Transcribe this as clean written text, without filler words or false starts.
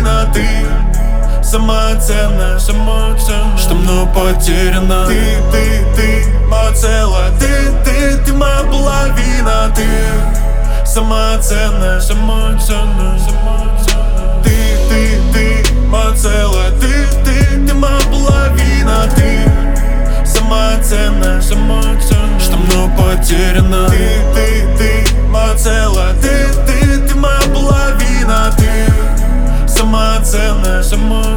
половина. Ты самая ценная, что мной потеряно. Ты моя целая, ты моя половина. Ты самая ценная, ты моя целая, ты моя половина. Ты самая ценная, что мной потеряно. Ты моя целая, ты моя половина. Ты самая ценная,